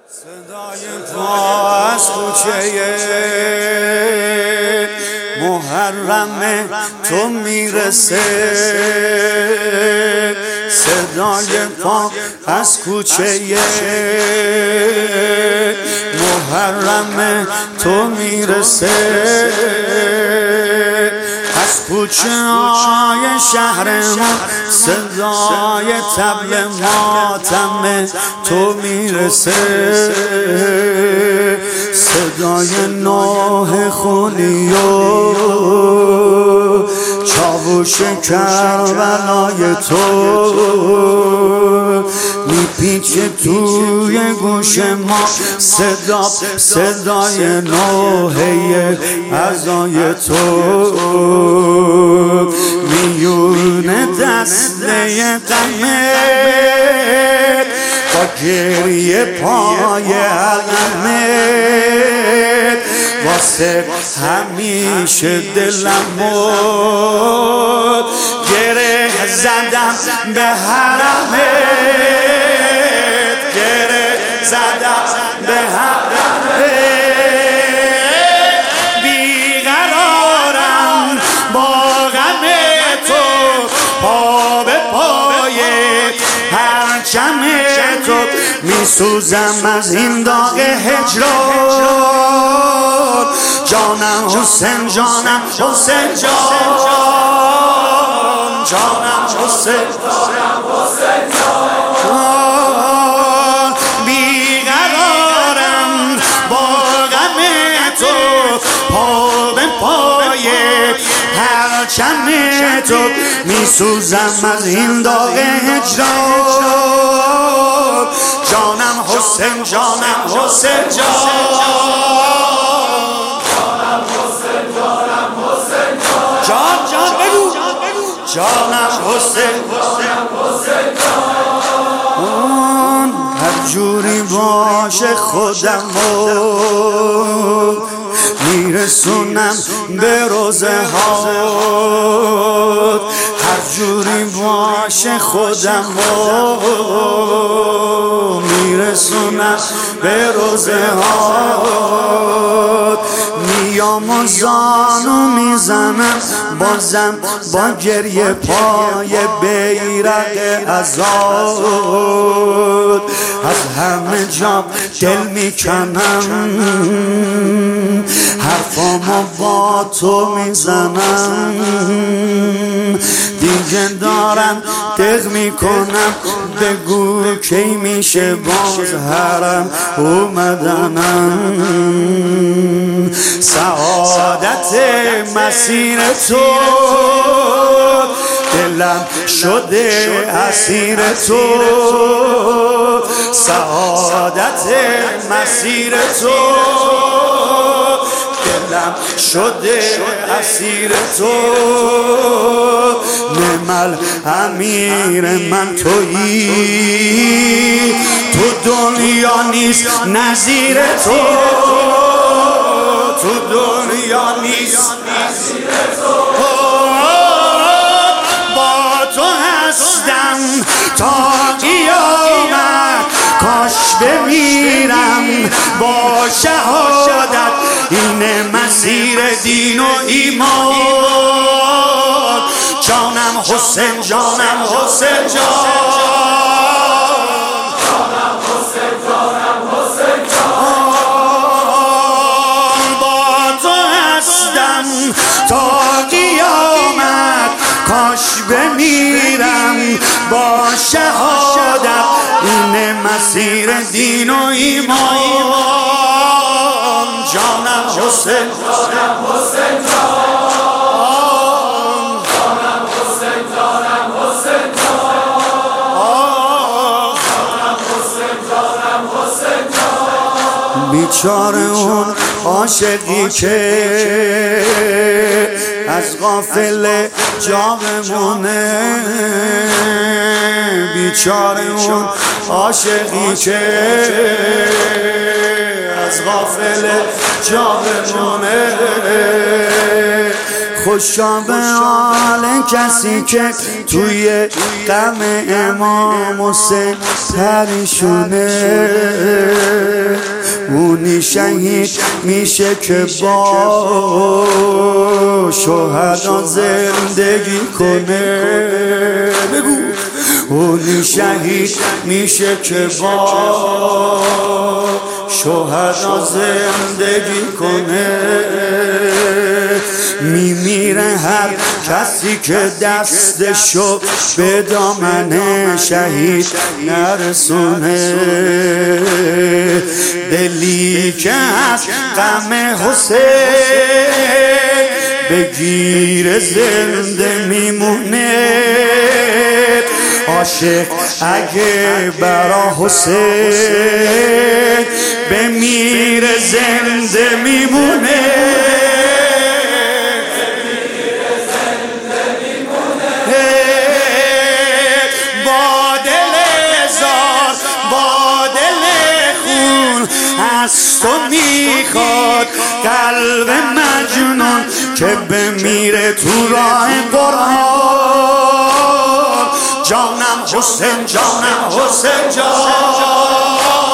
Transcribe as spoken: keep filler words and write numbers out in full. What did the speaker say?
صدای پا از کوچه محرم تو میرسه، صدای پا از کوچه محرم تو میرسه، از کوچه های شهر ما صدای طبل ماتم تو میرسه، صدای نوح خونی و چاوش کربلای تو میپیچه توی گوش ما، صدا صدای نوحه عزای تو میونه دسته غمه با گریه پای علمت، واسه همیشه دلم مرد گره زدم به حرمت، گره زدم به حرمت، بیقرارم با غم تو، پا به پای پرچم تو میسوزم از این داغ هجران، جانم حسین جانم حسین جان، جانم حسین جانم حسین جان، بیقرارم با غم تو، پا به پای پرچم تو میسوزم از این داغ هجران، جانم حسین جانم حسین جان، جانم حسین جانم حسین جان، جان جان بگو جانم حسین جانم حسین جان، هر جوری باشه خودمو میرسونم به روزه هات، هر جوری باشه خودمو میرسونم به روزه هات، میام و زانو میزنم بازم با گریه پای بیرق ازاد، از همه جا دل میکنم حرفامو با تو میزنم، دیگه دارم دق میکنم بگو کی میشه باز حرم اومدنم، سعادت مسیر تو دلم شده اسیر تو، سعادت مسیر تو دلم شده اسیر تو، نمل امیر من تویی، تو دنیا نیست نظیر تو، تو دنیا نیست نظیر تو، با تو هستم تا قیامت، کاش بمیرم با شهادت، اینه مسیر دین و ایمان، جانم حسین جانم حسین جان، جانم حسین جانم حسین جان، با تو هستم تا قیامت، کاش بمیرم با شهادت، اینه مسیر دین و ایمان، جانم حسین جانم حسین جان، جانم حسین جانم حسین جان، جانم حسین جانم حسین جان، بیچاره اون عاشقی که از غافل جا بمونه، بیچاره اون عاشقی که از غافل جا بمونه، خوشا به حال کسی که توی غم امام حسین پریشونه. شهید میشه که با شهدا زندگی کنه. بگو اونی شهید میشه که با شهدا زندگی کنه. میمیره هر کسی که دستشو به دامن شهید نرسونه. دلی که از غم حسین بگیر زنده میمونه. عاشق اگه برا حسین بمیره زنده میمونه. با دل زار با دل خون از تو میخواد قلب مجنون که بمیره تو راه قرآن. جانم حسین جانم حسین جان